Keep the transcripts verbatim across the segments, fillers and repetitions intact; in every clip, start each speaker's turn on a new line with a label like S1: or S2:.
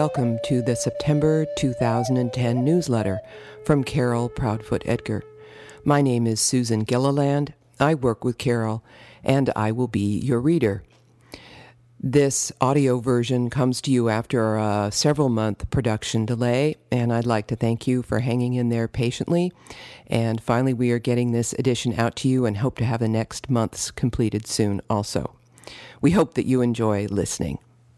S1: Welcome to the September two thousand ten newsletter from Carol Proudfoot Edgar. My name is Susan Gilliland. I work with Carol, and I will be your reader. This audio version comes to you after a several-month production delay, and I'd like to thank you for hanging in there patiently. And finally, we are getting this edition out to you and hope to have the next month's completed soon also. We hope that you enjoy listening.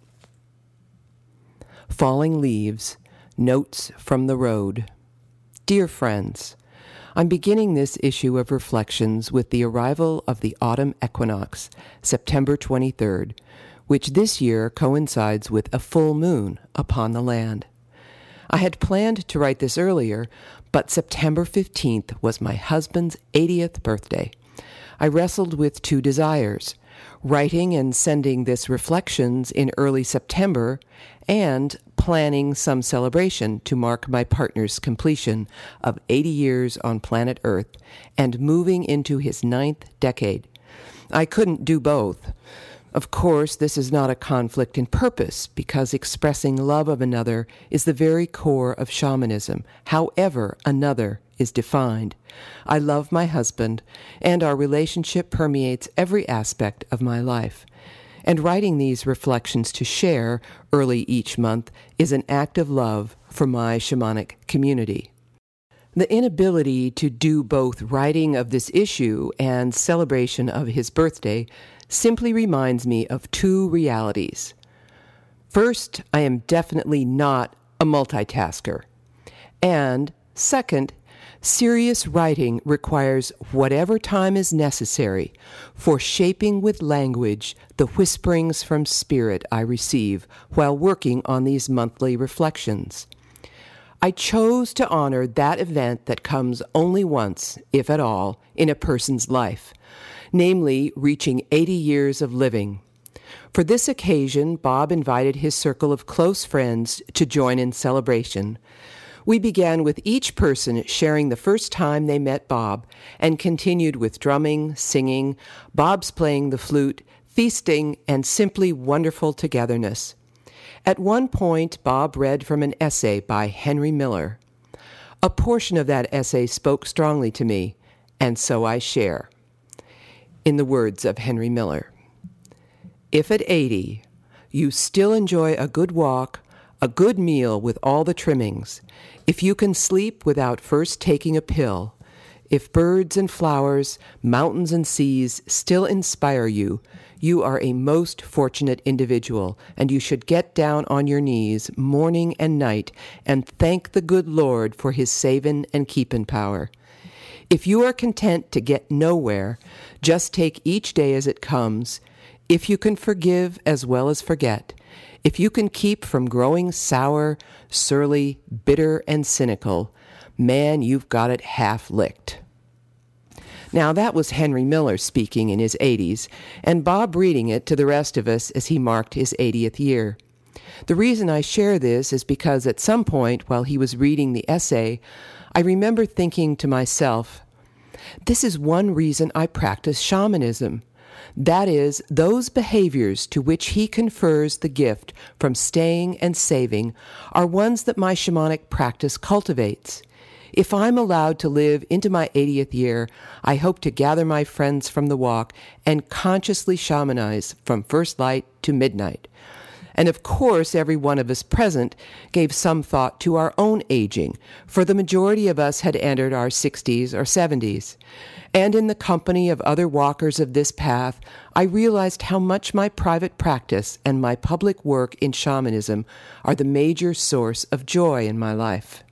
S1: Falling Leaves, Notes from the Road. Dear friends, I'm beginning this issue of Reflections with the arrival of the autumn equinox, September twenty-third, which this year coincides with a full moon upon the land. I had planned to write this earlier, but September fifteenth was my husband's eightieth birthday. I wrestled with two desires, writing and sending this Reflections in early September, and planning some celebration to mark my partner's completion of eighty years on planet Earth and moving into his ninth decade. I couldn't do both. Of course, this is not a conflict in purpose, because expressing love of another is the very core of shamanism, however another is defined. I love my husband, and our relationship permeates every aspect of my life. And writing these reflections to share early each month is an act of love for my shamanic community. The inability to do both writing of this issue and celebration of his birthday simply reminds me of two realities. First, I am definitely not a multitasker. And second, serious writing requires whatever time is necessary for shaping with language the whisperings from spirit I receive while working on these monthly reflections. I chose to honor that event that comes only once, if at all, in a person's life, namely reaching eighty years of living. For this occasion, Bob invited his circle of close friends to join in celebration. We began with each person sharing the first time they met Bob and continued with drumming, singing, Bob's playing the flute, feasting, and simply wonderful togetherness. At one point, Bob read from an essay by Henry Miller. A portion of that essay spoke strongly to me, and so I share. In the words of Henry Miller, if at eighty you still enjoy a good walk, a good meal with all the trimmings, if you can sleep without first taking a pill, if birds and flowers, mountains and seas still inspire you, you are a most fortunate individual, and you should get down on your knees morning and night and thank the good Lord for his savin' and keepin' power. If you are content to get nowhere, just take each day as it comes. If you can forgive as well as forget, if you can keep from growing sour, surly, bitter, and cynical, man, you've got it half licked. Now, that was Henry Miller speaking in his eighties, and Bob reading it to the rest of us as he marked his eightieth year. The reason I share this is because at some point while he was reading the essay, I remember thinking to myself, this is one reason I practice shamanism. That is, those behaviors to which he confers the gift from staying and saving are ones that my shamanic practice cultivates. If I'm allowed to live into my eightieth year, I hope to gather my friends from the walk and consciously shamanize from first light to midnight. And of course, every one of us present gave some thought to our own aging, for the majority of us had entered our sixties or seventies. And in the company of other walkers of this path, I realized how much my private practice and my public work in shamanism are the major source of joy in my life.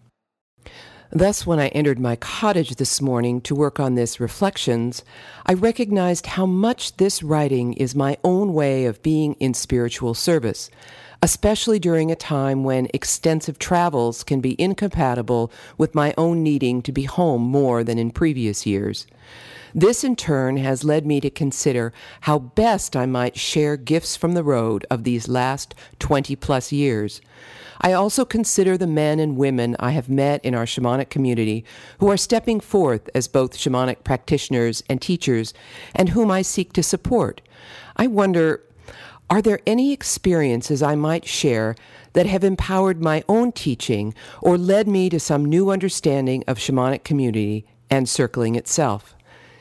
S1: Thus, when I entered my cottage this morning to work on this Reflections, I recognized how much this writing is my own way of being in spiritual service, especially during a time when extensive travels can be incompatible with my own needing to be home more than in previous years. This, in turn, has led me to consider how best I might share gifts from the road of these last twenty-plus years. I also consider the men and women I have met in our shamanic community who are stepping forth as both shamanic practitioners and teachers, and whom I seek to support. I wonder, Are there any experiences I might share that have empowered my own teaching or led me to some new understanding of shamanic community and circling itself?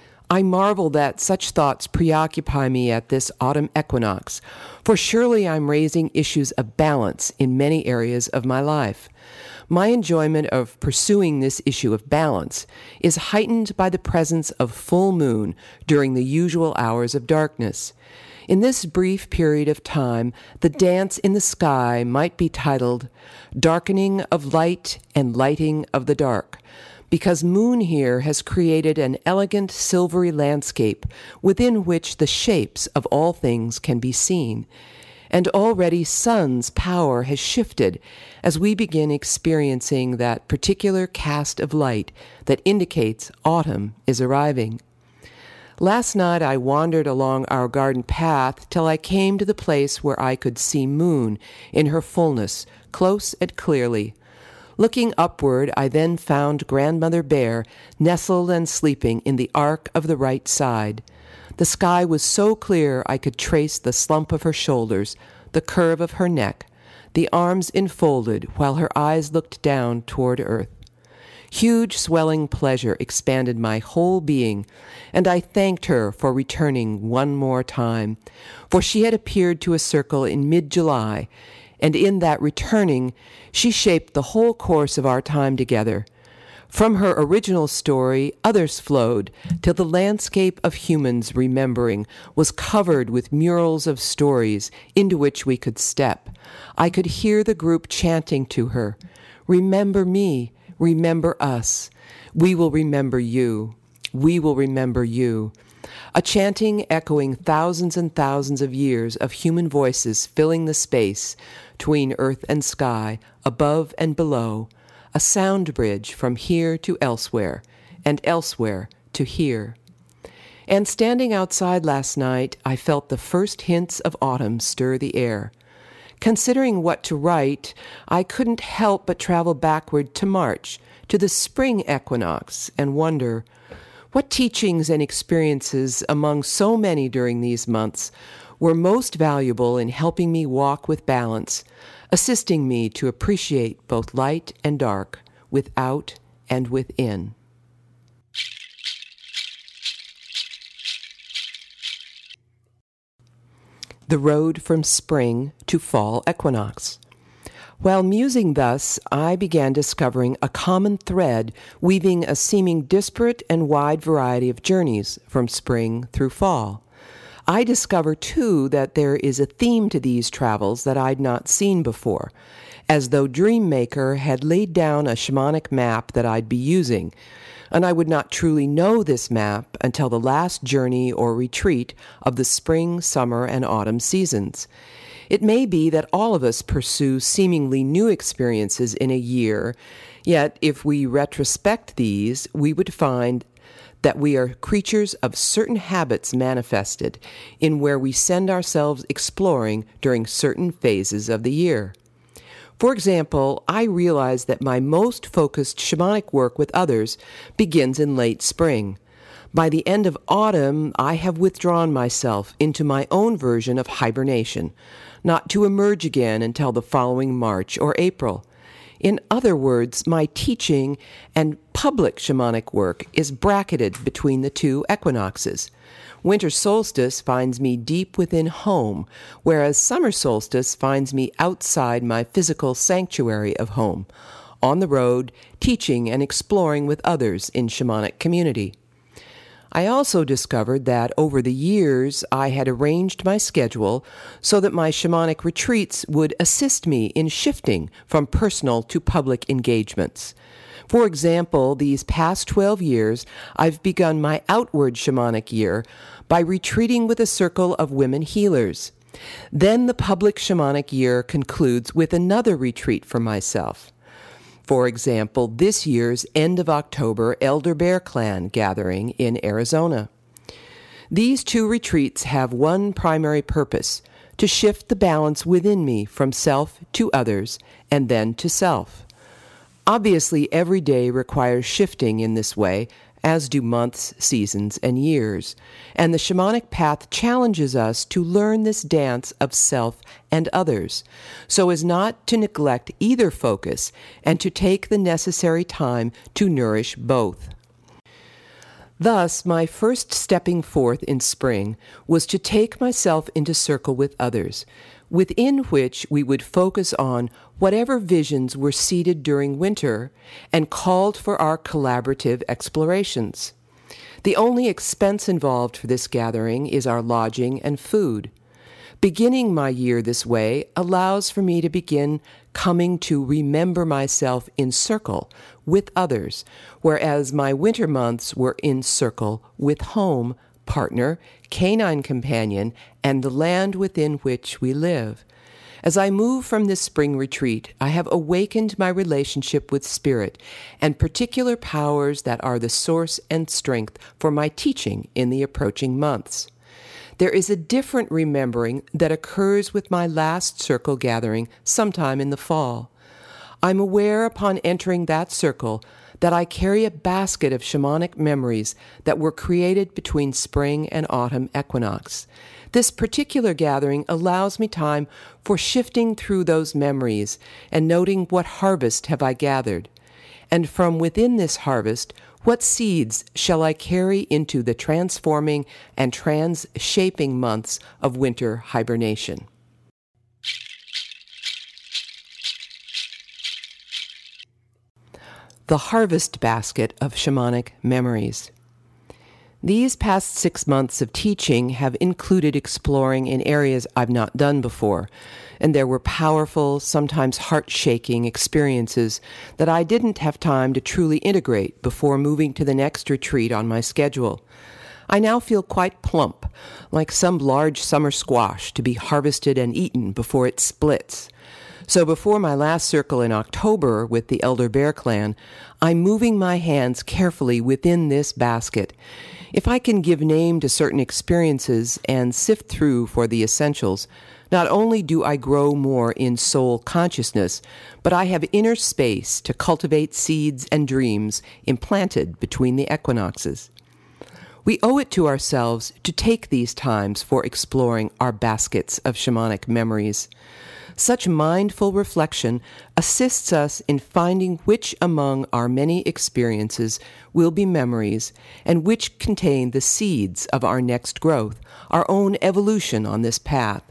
S1: I marvel that such thoughts preoccupy me at this autumn equinox, for surely I'm raising issues of balance in many areas of my life. My enjoyment of pursuing this issue of balance is heightened by the presence of full moon during the usual hours of darkness. In this brief period of time, the dance in the sky might be titled Darkening of Light and Lighting of the Dark, because moon here has created an elegant silvery landscape within which the shapes of all things can be seen. And already sun's power has shifted as we begin experiencing that particular cast of light that indicates autumn is arriving. Last night I wandered along our garden path till I came to the place where I could see moon in her fullness, close and clearly. Looking upward, I then found Grandmother Bear nestled and sleeping in the arc of the right side. The sky was so clear I could trace the slump of her shoulders, the curve of her neck, the arms enfolded while her eyes looked down toward earth. Huge swelling pleasure expanded my whole being, and I thanked her for returning one more time, for she had appeared to a circle in mid-July, and in that returning she shaped the whole course of our time together. From her original story, others flowed, till the landscape of humans remembering was covered with murals of stories into which we could step. I could hear the group chanting to her, "Remember me, remember us. We will remember you. We will remember you." A chanting echoing thousands and thousands of years of human voices filling the space between earth and sky, above and below, a sound bridge from here to elsewhere, and elsewhere to here. And standing outside last night, I felt the first hints of autumn stir the air. Considering what to write, I couldn't help but travel backward to March, to the spring equinox, and wonder, what teachings and experiences among so many during these months were most valuable in helping me walk with balance, assisting me to appreciate both light and dark, without and within. The road from spring to fall equinox. While musing thus, I began discovering a common thread weaving a seeming disparate and wide variety of journeys from spring through fall. I discover, too, that there is a theme to these travels that I'd not seen before, as though Dreammaker had laid down a shamanic map that I'd be using, and I would not truly know this map until the last journey or retreat of the spring, summer, and autumn seasons. It may be that all of us pursue seemingly new experiences in a year, yet if we retrospect these, we would find that we are creatures of certain habits manifested in where we send ourselves exploring during certain phases of the year. For example, I realize that my most focused shamanic work with others begins in late spring. By the end of autumn, I have withdrawn myself into my own version of hibernation, not to emerge again until the following March or April. In other words, my teaching and public shamanic work is bracketed between the two equinoxes. Winter solstice finds me deep within home, whereas summer solstice finds me outside my physical sanctuary of home, on the road, teaching and exploring with others in shamanic community. I also discovered that over the years I had arranged my schedule so that my shamanic retreats would assist me in shifting from personal to public engagements. For example, these past twelve years, I've begun my outward shamanic year by retreating with a circle of women healers. Then the public shamanic year concludes with another retreat for myself. For example, this year's end of October Elder Bear Clan gathering in Arizona. These two retreats have one primary purpose, to shift the balance within me from self to others and then to self. Obviously, every day requires shifting in this way, as do months, seasons, and years, and the shamanic path challenges us to learn this dance of self and others, so as not to neglect either focus and to take the necessary time to nourish both. Thus, my first stepping forth in spring was to take myself into circle with others, within which we would focus on whatever visions were seeded during winter and called for our collaborative explorations. The only expense involved for this gathering is our lodging and food. Beginning my year this way allows for me to begin coming to remember myself in circle with others, whereas my winter months were in circle with home, partner, canine companion, and the land within which we live. As I move from this spring retreat, I have awakened my relationship with Spirit and particular powers that are the source and strength for my teaching in the approaching months. There is a different remembering that occurs with my last circle gathering sometime in the fall. I'm aware upon entering that circle that I carry a basket of shamanic memories that were created between spring and autumn equinox. This particular gathering allows me time for shifting through those memories and noting what harvest have I gathered. And from within this harvest, what seeds shall I carry into the transforming and trans-shaping months of winter hibernation? The Harvest Basket of Shamanic Memories. These past six months of teaching have included exploring in areas I've not done before, and there were powerful, sometimes heart-shaking experiences that I didn't have time to truly integrate before moving to the next retreat on my schedule. I now feel quite plump, like some large summer squash to be harvested and eaten before it splits. So before my last circle in October with the Elder Bear Clan, I'm moving my hands carefully within this basket. If I can give name to certain experiences and sift through for the essentials, not only do I grow more in soul consciousness, but I have inner space to cultivate seeds and dreams implanted between the equinoxes. We owe it to ourselves to take these times for exploring our baskets of shamanic memories. Such mindful reflection assists us in finding which among our many experiences will be memories and which contain the seeds of our next growth, our own evolution on this path.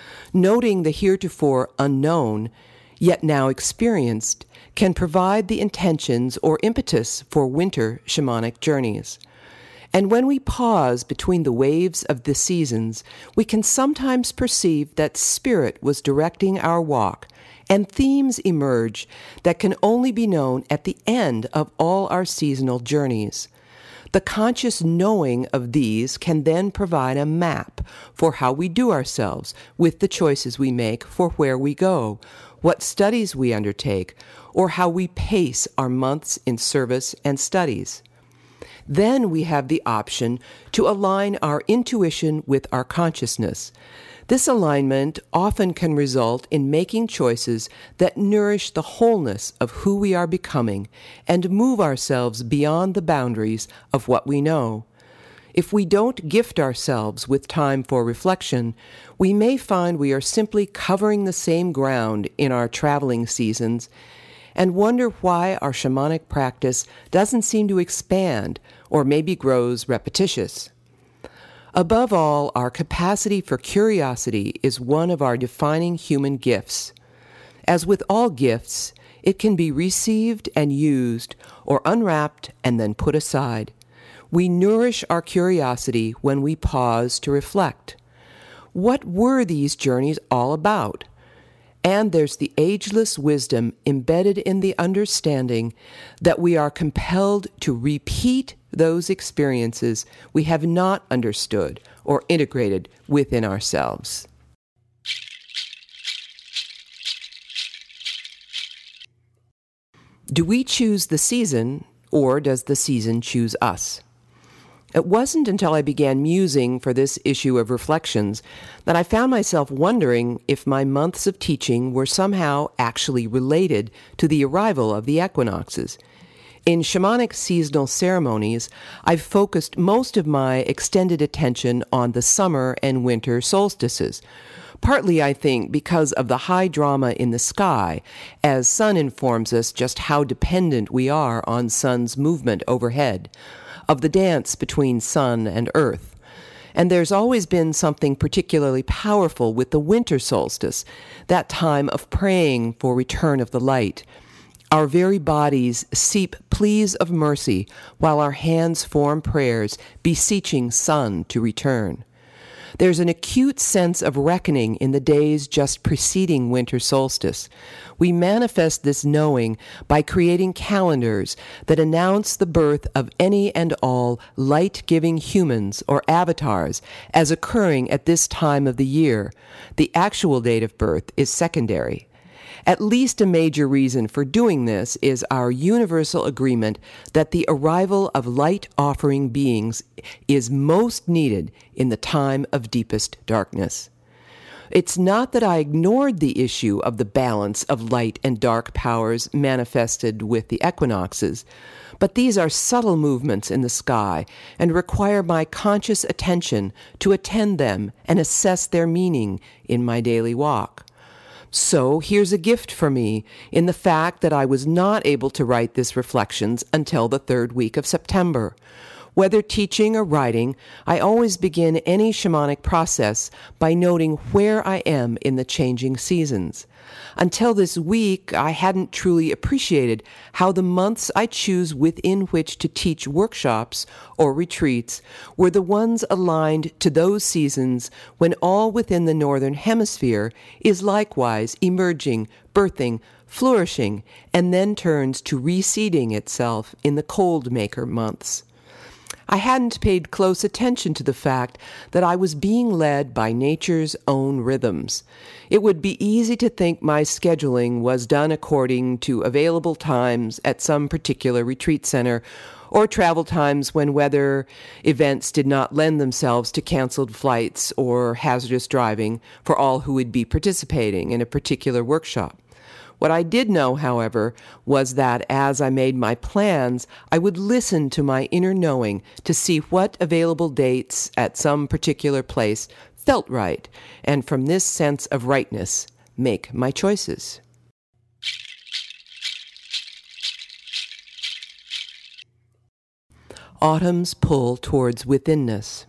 S1: Noting the heretofore unknown, yet now experienced, can provide the intentions or impetus for winter shamanic journeys. And when we pause between the waves of the seasons, we can sometimes perceive that Spirit was directing our walk, and themes emerge that can only be known at the end of all our seasonal journeys. The conscious knowing of these can then provide a map for how we do ourselves with the choices we make for where we go, what studies we undertake, or how we pace our months in service and studies. Then we have the option to align our intuition with our consciousness. This alignment often can result in making choices that nourish the wholeness of who we are becoming and move ourselves beyond the boundaries of what we know. If we don't gift ourselves with time for reflection, we may find we are simply covering the same ground in our traveling seasons and wonder why our shamanic practice doesn't seem to expand or maybe grows repetitious. Above all, our capacity for curiosity is one of our defining human gifts. As with all gifts, it can be received and used or unwrapped and then put aside. We nourish our curiosity when we pause to reflect. What were these journeys all about? And there's the ageless wisdom embedded in the understanding that we are compelled to repeat those experiences we have not understood or integrated within ourselves. Do we choose the season, or does the season choose us? It wasn't until I began musing for this issue of Reflections that I found myself wondering if my months of teaching were somehow actually related to the arrival of the equinoxes. In shamanic seasonal ceremonies, I've focused most of my extended attention on the summer and winter solstices, partly, I think, because of the high drama in the sky, as sun informs us just how dependent we are on sun's movement overhead, of the dance between sun and earth. And there's always been something particularly powerful with the winter solstice, that time of praying for return of the light. Our very bodies seep pleas of mercy, while our hands form prayers, beseeching sun to return. There's an acute sense of reckoning in the days just preceding winter solstice. We manifest this knowing by creating calendars that announce the birth of any and all light-giving humans or avatars as occurring at this time of the year. The actual date of birth is secondary. At least a major reason for doing this is our universal agreement that the arrival of light-offering beings is most needed in the time of deepest darkness. It's not that I ignored the issue of the balance of light and dark powers manifested with the equinoxes, but these are subtle movements in the sky and require my conscious attention to attend them and assess their meaning in my daily walk. So here's a gift for me in the fact that I was not able to write this Reflections until the third week of September. Whether teaching or writing, I always begin any shamanic process by noting where I am in the changing seasons. Until this week, I hadn't truly appreciated how the months I choose within which to teach workshops or retreats were the ones aligned to those seasons when all within the Northern Hemisphere is likewise emerging, birthing, flourishing, and then turns to reseeding itself in the cold maker months. I hadn't paid close attention to the fact that I was being led by nature's own rhythms. It would be easy to think my scheduling was done according to available times at some particular retreat center, or travel times when weather events did not lend themselves to canceled flights or hazardous driving for all who would be participating in a particular workshop. What I did know, however, was that as I made my plans, I would listen to my inner knowing to see what available dates at some particular place felt right, and from this sense of rightness, make my choices. Autumn's pull towards withinness.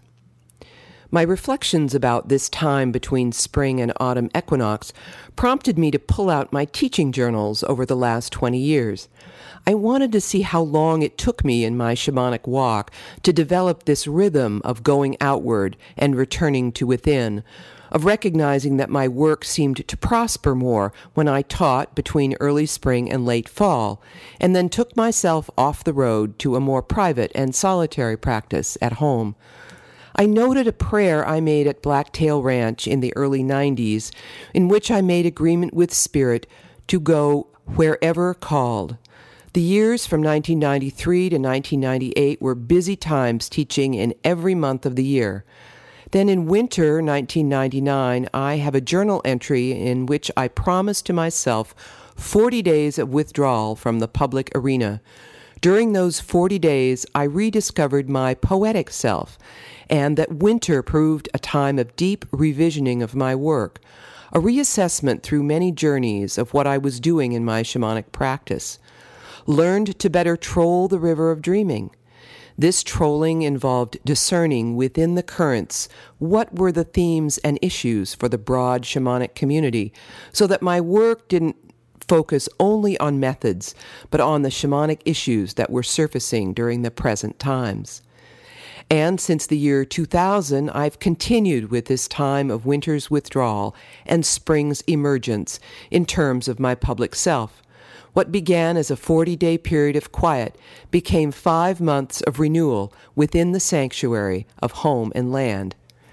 S1: My reflections about this time between spring and autumn equinox prompted me to pull out my teaching journals over the last twenty years. I wanted to see how long it took me in my shamanic walk to develop this rhythm of going outward and returning to within, of recognizing that my work seemed to prosper more when I taught between early spring and late fall, and then took myself off the road to a more private and solitary practice at home. I noted a prayer I made at Blacktail Ranch in the early nineties, in which I made agreement with Spirit to go wherever called. The years from nineteen ninety-three to nineteen ninety-eight were busy times teaching in every month of the year. Then in winter nineteen ninety-nine, I have a journal entry in which I promised to myself forty days of withdrawal from the public arena. During those forty days, I rediscovered my poetic self, and that winter proved a time of deep revisioning of my work, a reassessment through many journeys of what I was doing in my shamanic practice. Learned to better troll the river of dreaming. This trolling involved discerning within the currents what were the themes and issues for the broad shamanic community, so that my work didn't focus only on methods, but on the shamanic issues that were surfacing during the present times. And since the year two thousand, I've continued with this time of winter's withdrawal and spring's emergence in terms of my public self. What began as a forty-day period of quiet became five months of renewal within the sanctuary of home and land.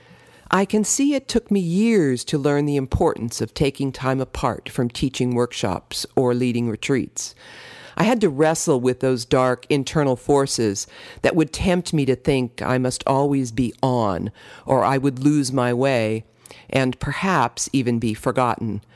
S1: I can see it took me years to learn the importance of taking time apart from teaching workshops or leading retreats. I had to wrestle with those dark internal forces that would tempt me to think I must always be on, or I would lose my way, and perhaps even be forgotten.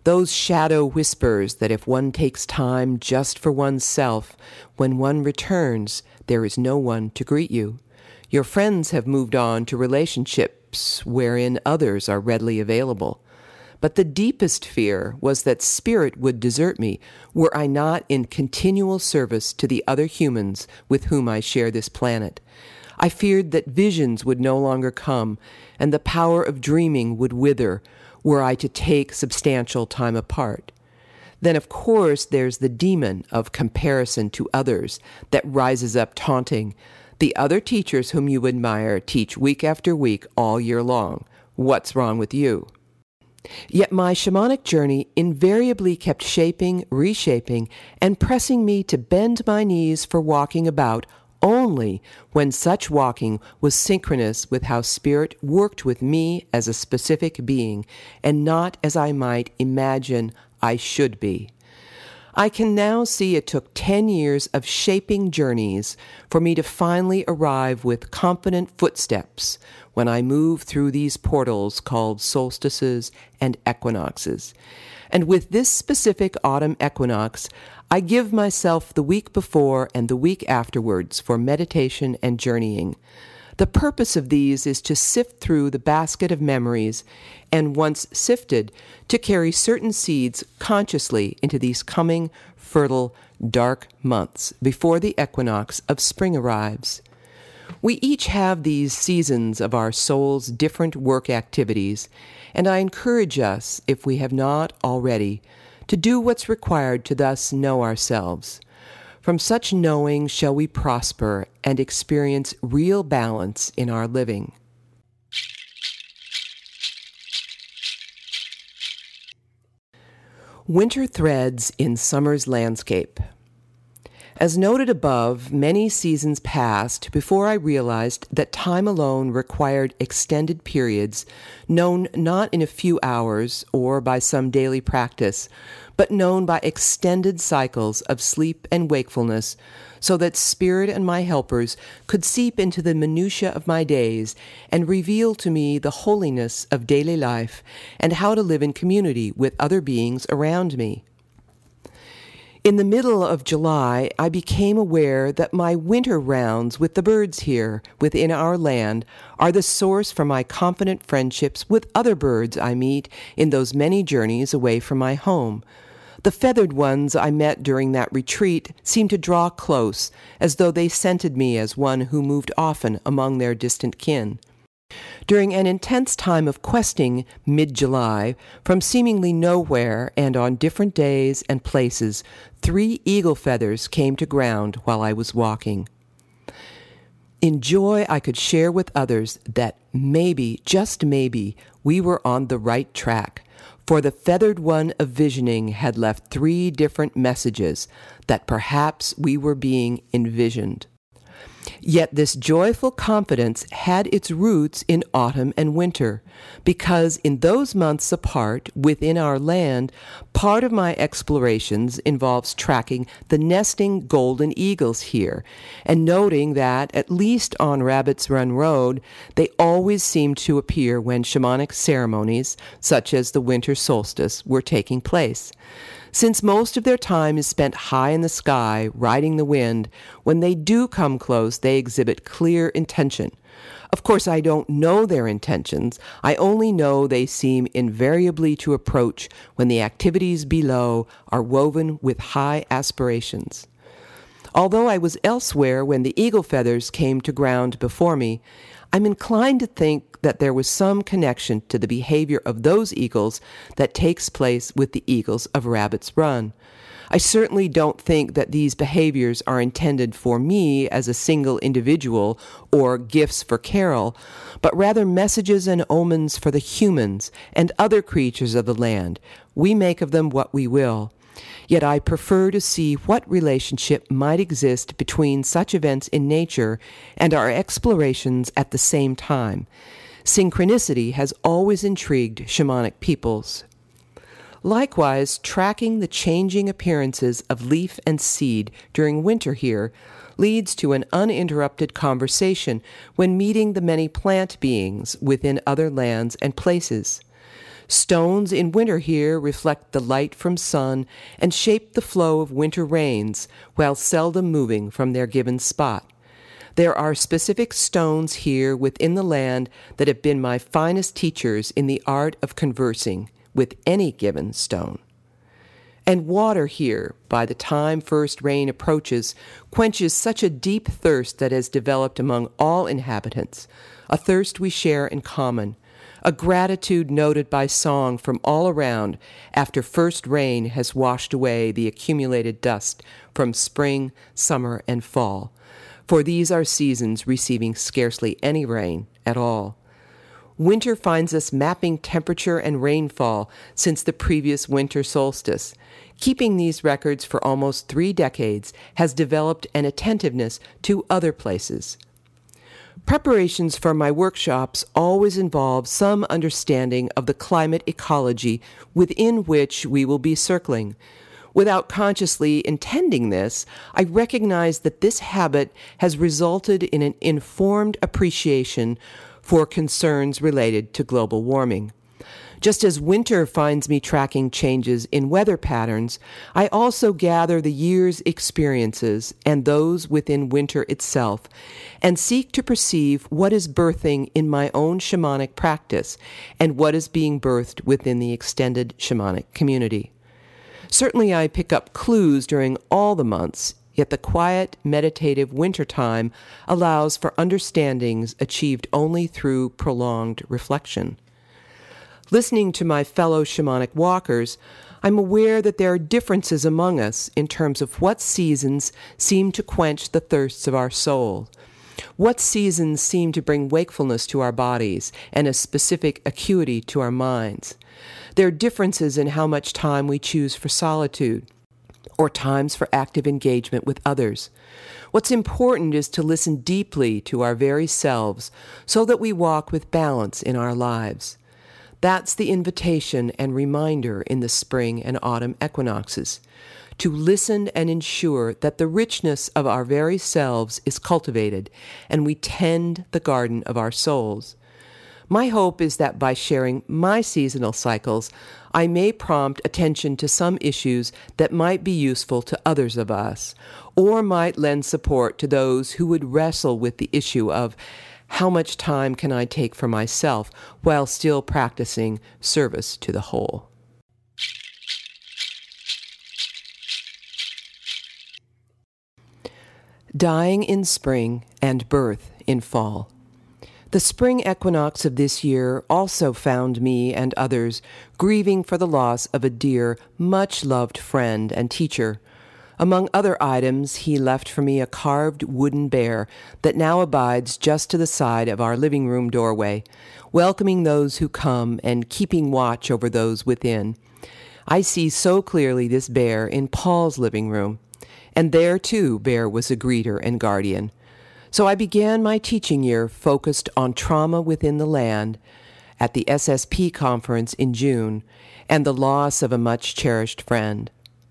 S1: those shadow whispers that if one takes time just for oneself, when one returns, there is no one to greet you. Your friends have moved on to relationships wherein others are readily available. But the deepest fear was that spirit would desert me were I not in continual service to the other humans with whom I share this planet. I feared that visions would no longer come, and the power of dreaming would wither were I to take substantial time apart. Then, of course, there's the demon of comparison to others that rises up taunting. The other teachers whom you admire teach week after week all year long. What's wrong with you? Yet my shamanic journey invariably kept shaping, reshaping, and pressing me to bend my knees for walking about only when such walking was synchronous with how spirit worked with me as a specific being, and not as I might imagine I should be. I can now see it took ten years of shaping journeys for me to finally arrive with confident footsteps when I move through these portals called solstices and equinoxes. And with this specific autumn equinox, I give myself the week before and the week afterwards for meditation and journeying. The purpose of these is to sift through the basket of memories, and once sifted, to carry certain seeds consciously into these coming, fertile, dark months before the equinox of spring arrives. We each have these seasons of our soul's different work activities, and I encourage us, if we have not already, to do what's required to thus know ourselves. From such knowing shall we prosper and experience real balance in our living. Winter threads in summer's landscape. As noted above, many seasons passed before I realized that time alone required extended periods, known not in a few hours or by some daily practice, but known by extended cycles of sleep and wakefulness, so that spirit and my helpers could seep into the minutiae of my days and reveal to me the holiness of daily life and how to live in community with other beings around me. In the middle of July, I became aware that my winter rounds with the birds here within our land are the source for my confident friendships with other birds I meet in those many journeys away from my home. The feathered ones I met during that retreat seemed to draw close, as though they scented me as one who moved often among their distant kin. During an intense time of questing mid-July, from seemingly nowhere and on different days and places, three eagle feathers came to ground while I was walking. In joy, I could share with others that maybe, just maybe, we were on the right track, for the feathered one of visioning had left three different messages that perhaps we were being envisioned. Yet this joyful confidence had its roots in autumn and winter, because in those months apart within our land, part of my explorations involves tracking the nesting golden eagles here, and noting that, at least on Rabbit's Run Road, they always seemed to appear when shamanic ceremonies, such as the winter solstice, were taking place. Since most of their time is spent high in the sky, riding the wind, when they do come close, they exhibit clear intention. Of course, I don't know their intentions. I only know they seem invariably to approach when the activities below are woven with high aspirations. Although I was elsewhere when the eagle feathers came to ground before me, I'm inclined to think that there was some connection to the behavior of those eagles that takes place with the eagles of Rabbit's Run. I certainly don't think that these behaviors are intended for me as a single individual or gifts for Carol, but rather messages and omens for the humans and other creatures of the land. We make of them what we will. Yet I prefer to see what relationship might exist between such events in nature and our explorations at the same time. Synchronicity has always intrigued shamanic peoples. Likewise, tracking the changing appearances of leaf and seed during winter here leads to an uninterrupted conversation when meeting the many plant beings within other lands and places. Stones in winter here reflect the light from sun and shape the flow of winter rains while seldom moving from their given spot. There are specific stones here within the land that have been my finest teachers in the art of conversing with any given stone. And water here, by the time first rain approaches, quenches such a deep thirst that has developed among all inhabitants, a thirst we share in common, a gratitude noted by song from all around after first rain has washed away the accumulated dust from spring, summer, and fall, for these are seasons receiving scarcely any rain at all. Winter finds us mapping temperature and rainfall since the previous winter solstice. Keeping these records for almost three decades has developed an attentiveness to other places. Preparations for my workshops always involve some understanding of the climate ecology within which we will be circling. Without consciously intending this, I recognize that this habit has resulted in an informed appreciation for concerns related to global warming. Just as winter finds me tracking changes in weather patterns, I also gather the year's experiences and those within winter itself, and seek to perceive what is birthing in my own shamanic practice and what is being birthed within the extended shamanic community. Certainly I pick up clues during all the months, yet the quiet, meditative winter time allows for understandings achieved only through prolonged reflection. Listening to my fellow shamanic walkers, I'm aware that there are differences among us in terms of what seasons seem to quench the thirsts of our soul, what seasons seem to bring wakefulness to our bodies and a specific acuity to our minds. There are differences in how much time we choose for solitude, or times for active engagement with others. What's important is to listen deeply to our very selves so that we walk with balance in our lives. That's the invitation and reminder in the spring and autumn equinoxes, to listen and ensure that the richness of our very selves is cultivated and we tend the garden of our souls. My hope is that by sharing my seasonal cycles, I may prompt attention to some issues that might be useful to others of us, or might lend support to those who would wrestle with the issue of how much time can I take for myself while still practicing service to the whole. Dying in spring and birth in fall. The spring equinox of this year also found me and others grieving for the loss of a dear, much-loved friend and teacher. Among other items, he left for me a carved wooden bear that now abides just to the side of our living room doorway, welcoming those who come and keeping watch over those within. I see so clearly this bear in Paul's living room, and there, too, Bear was a greeter and guardian. So I began my teaching year focused on trauma within the land at the S S P conference in June and the loss of a much-cherished friend.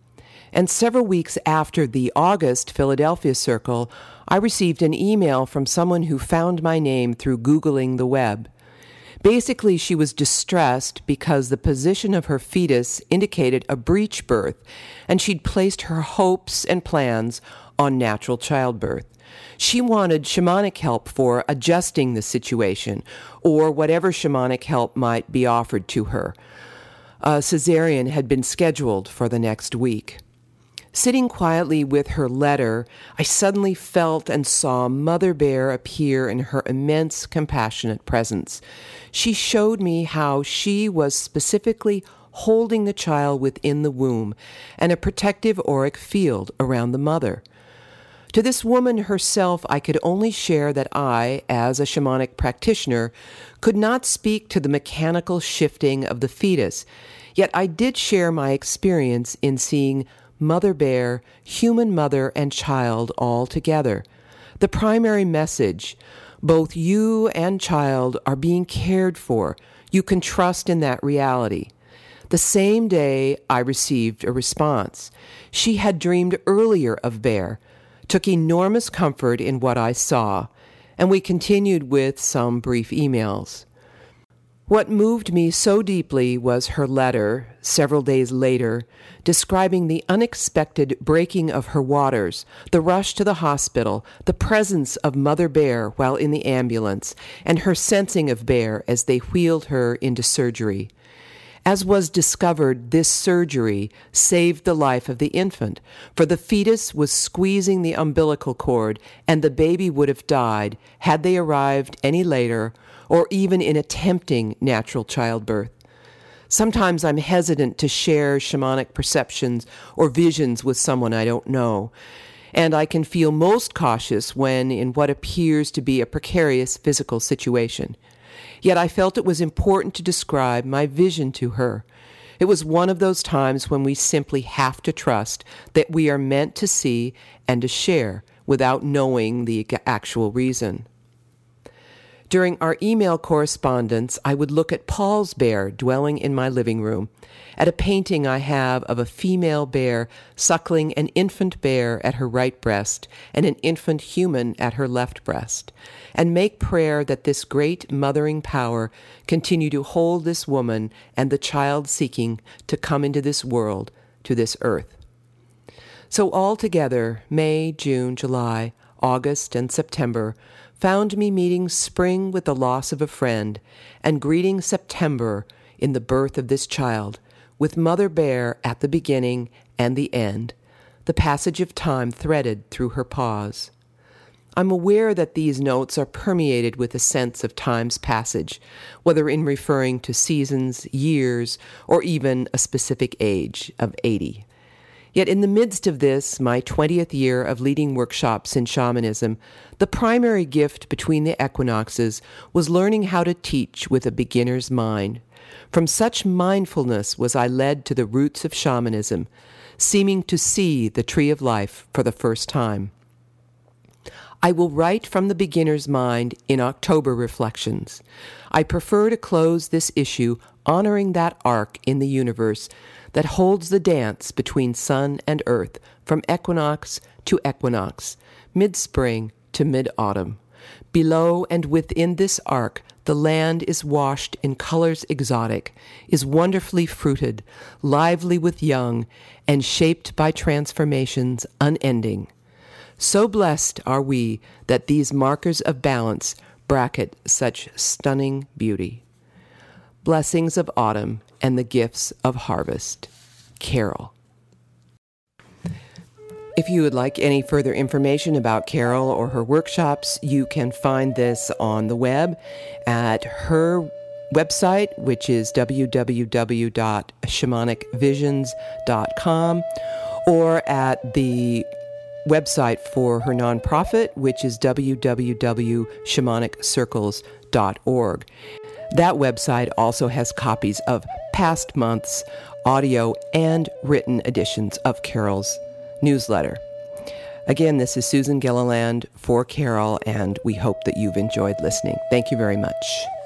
S1: And several weeks after the August Philadelphia Circle, I received an email from someone who found my name through Googling the web. Basically, she was distressed because the position of her fetus indicated a breech birth, and she'd placed her hopes and plans on natural childbirth. She wanted shamanic help for adjusting the situation, or whatever shamanic help might be offered to her. A cesarean had been scheduled for the next week. Sitting quietly with her letter, I suddenly felt and saw Mother Bear appear in her immense, compassionate presence. She showed me how she was specifically holding the child within the womb and a protective auric field around the mother. To this woman herself, I could only share that I, as a shamanic practitioner, could not speak to the mechanical shifting of the fetus, yet I did share my experience in seeing Mother Bear, human mother and child all together. The primary message, both you and child are being cared for. You can trust in that reality. The same day I received a response. She had dreamed earlier of Bear, took enormous comfort in what I saw, and we continued with some brief emails. What moved me so deeply was her letter, several days later, describing the unexpected breaking of her waters, the rush to the hospital, the presence of Mother Bear while in the ambulance, and her sensing of Bear as they wheeled her into surgery. As was discovered, this surgery saved the life of the infant, for the fetus was squeezing the umbilical cord, and the baby would have died had they arrived any later, or even in attempting natural childbirth. Sometimes I'm hesitant to share shamanic perceptions or visions with someone I don't know, and I can feel most cautious when in what appears to be a precarious physical situation. Yet I felt it was important to describe my vision to her. It was one of those times when we simply have to trust that we are meant to see and to share without knowing the actual reason. During our email correspondence, I would look at Paul's bear dwelling in my living room, at a painting I have of a female bear suckling an infant bear at her right breast and an infant human at her left breast, and make prayer that this great mothering power continue to hold this woman and the child seeking to come into this world, to this earth. So altogether, May, June, July, August, and September found me meeting spring with the loss of a friend and greeting September in the birth of this child, with Mother Bear at the beginning and the end, the passage of time threaded through her pause. I'm aware that these notes are permeated with a sense of time's passage, whether in referring to seasons, years, or even a specific age of eighty. Yet in the midst of this, my twentieth year of leading workshops in shamanism, the primary gift between the equinoxes was learning how to teach with a beginner's mind. From such mindfulness was I led to the roots of shamanism, seeming to see the tree of life for the first time. I will write from the beginner's mind in October Reflections. I prefer to close this issue honoring that arc in the universe that holds the dance between sun and earth, from equinox to equinox, mid-spring to mid-autumn. Below and within this arc, the land is washed in colors exotic, is wonderfully fruited, lively with young, and shaped by transformations unending. So blessed are we that these markers of balance bracket such stunning beauty. Blessings of autumn and the gifts of harvest. Carol. If you would like any further information about Carol or her workshops, you can find this on the web at her website, which is w w w dot shamanic visions dot com, or at the website for her nonprofit, which is w w w dot shamanic circles dot org. That website also has copies of past months' audio and written editions of Carol's newsletter. Again, this is Susan Gilliland for Carol, and we hope that you've enjoyed listening. Thank you very much.